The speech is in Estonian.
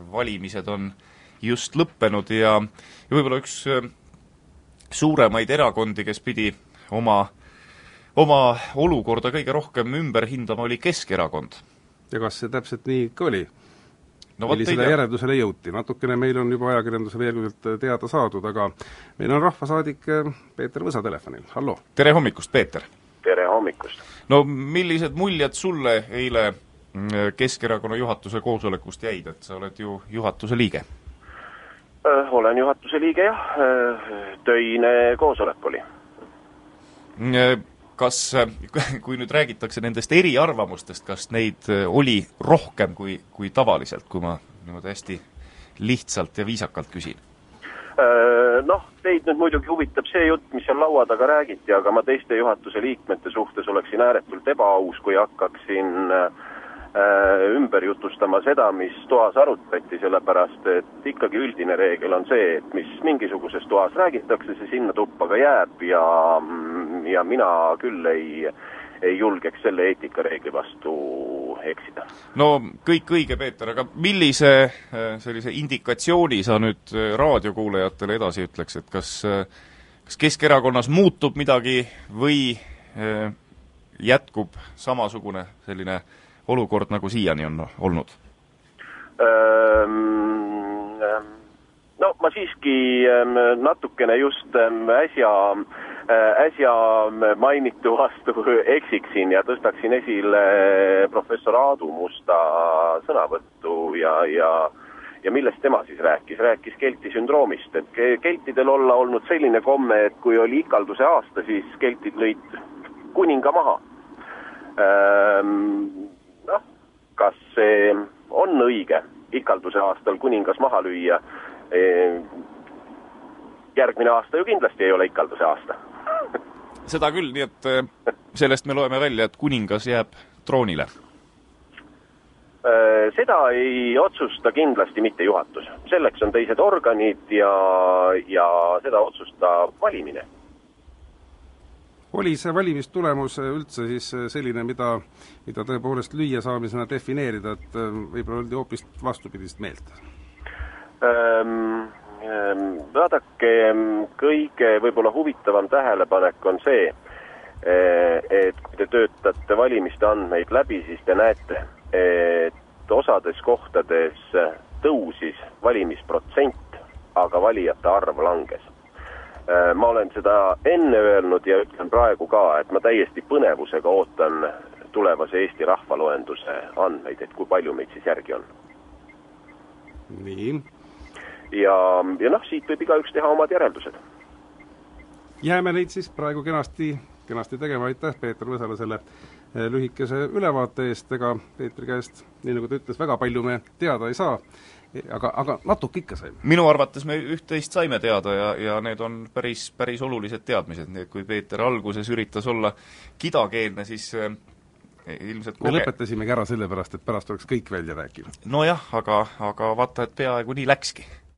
valimised on just lõppenud ja võib-olla üks suuremaid erakondi, kes pidi oma olukorda kõige rohkem ümber hindama, oli Keskerakond. Ja kas see täpselt nii ka oli? No, millisele järeldusele jõuti? Natukene meil on juba ajakirjanduse veelgudelt teada saadud, aga meil on rahvasaadik Peeter Võsa telefonil. Hallo! Tere hommikust, Peeter! Tere hommikust! No millised muljed sulle eile Keskerakonna juhatuse koosolekust jäid, et sa oled ju juhatuse liige? Olen juhatuse liige, jah. Töine koosolek oli. Kas, kui nüüd räägitakse nendest eriarvamustest, kas neid oli rohkem kui tavaliselt, kui ma niimoodi hästi lihtsalt ja viisakalt küsin? Noh, teid nüüd muidugi huvitab see jutt, mis seal laua taga räägiti, aga ma teiste juhatuse liikmete suhtes oleksin ääretult ebaaus, kui hakkaksin ümber jutustama seda, mis toas arutati, sellepärast, et ikkagi üldine reegel on see, et mis mingisuguses toas räägitakse, see sinna tuppa ka jääb ja mina küll ei julgeks selle eetikareegli vastu eksida. No kõik õige, Peeter, aga millise sellise indikatsiooni sa nüüd raadiokuulajatele edasi ütleks, et kas Keskerakonnas muutub midagi või jätkub samasugune selline olukord, nagu siiani on olnud? No ma siiski natukene just äsja mainitu vastu eksiksin ja tõstaksin esile professor Aadu Musta sõnavõttu ja millest tema siis rääkis? Rääkis kelti sündroomist, et keltidel olla olnud selline komme, et kui oli ikalduse aasta, siis keltid lõid kuninga maha. Kas see on õige ikalduse aastal kuningas maha lüüa? Järgmine aasta ju kindlasti ei ole ikalduse aasta. Seda küll, nii et sellest me loeme välja, et kuningas jääb troonile. Seda ei otsusta kindlasti mitte juhatus. Selleks on teised organid ja seda otsustab valimine. Oli see valimistulemus üldse siis selline, mida tõepoolest lüüa saamisena defineerida, et võib-olla oldi hoopis vastupidist meelt? Vaadake, kõige võib-olla huvitavam tähelepanek on see, et kui te töötate valimiste andmeid läbi, siis te näete, et osades kohtades tõusis valimisprotsent, aga valijate arv langes. Ma olen seda enne öelnud ja ütlen praegu ka, et ma täiesti põnevusega ootan tulevase Eesti rahvaloenduse andmeid, et kui palju meid siis järgi on. Nii. Ja noh, siit võib igaüks teha omad järeldused. Jääme neid siis praegu kenasti tegema. Aitäh Peeter Võsale selle lühikese ülevaate eest, ega Peetri käest, nii nagu ta ütles, väga palju me teada ei saa. Aga natuke ikka saime. Minu arvates me üht-teist saime teada ja need on päris olulised teadmised, nii et kui Peeter alguses üritas olla kidakeelne, siis ilmselt me lõpetasimegi ära sellepärast, et pärast oleks kõik välja rääkinud. Nojah, aga vaata, et peaaegu nii läkski.